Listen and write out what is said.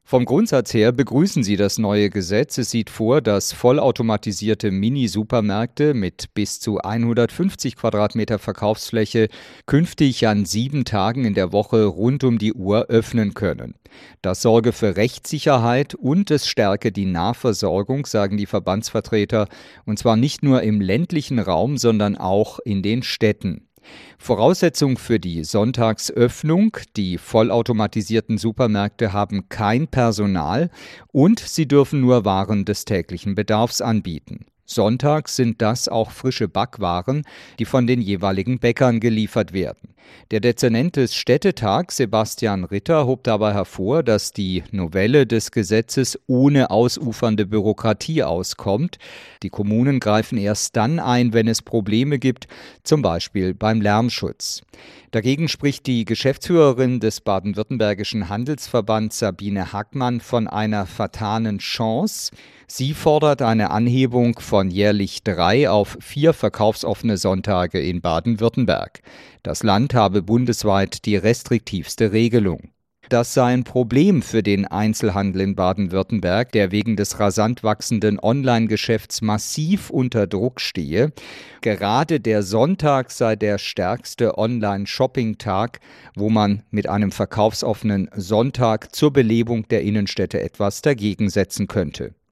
Vom Grundsatz her begrüßen sie das neue Gesetz. Es sieht vor, dass vollautomatisierte Mini-Supermärkte mit bis zu 150 Quadratmeter Verkaufsfläche künftig an 7 Tagen in der Woche rund um die Uhr öffnen können. Das sorge für Rechtssicherheit und es stärke die Nahversorgung, sagen die Verbandsvertreter, und zwar nicht nur im ländlichen Raum, sondern auch in den Städten. Voraussetzung für die Sonntagsöffnung: die vollautomatisierten Supermärkte haben kein Personal und sie dürfen nur Waren des täglichen Bedarfs anbieten. Sonntags sind das auch frische Backwaren, die von den jeweiligen Bäckern geliefert werden. Der Dezernent des Städtetags, Sebastian Ritter, hob dabei hervor, dass die Novelle des Gesetzes ohne ausufernde Bürokratie auskommt. Die Kommunen greifen erst dann ein, wenn es Probleme gibt, zum Beispiel beim Lärmschutz. Dagegen spricht die Geschäftsführerin des baden-württembergischen Handelsverbands, Sabine Hackmann, von einer vertanen Chance. Sie fordert eine Anhebung von jährlich 3 auf 4 verkaufsoffene Sonntage in Baden-Württemberg. Das Land habe bundesweit die restriktivste Regelung. Das sei ein Problem für den Einzelhandel in Baden-Württemberg, der wegen des rasant wachsenden Online-Geschäfts massiv unter Druck stehe. Gerade der Sonntag sei der stärkste Online-Shopping-Tag, wo man mit einem verkaufsoffenen Sonntag zur Belebung der Innenstädte etwas dagegen setzen könnte.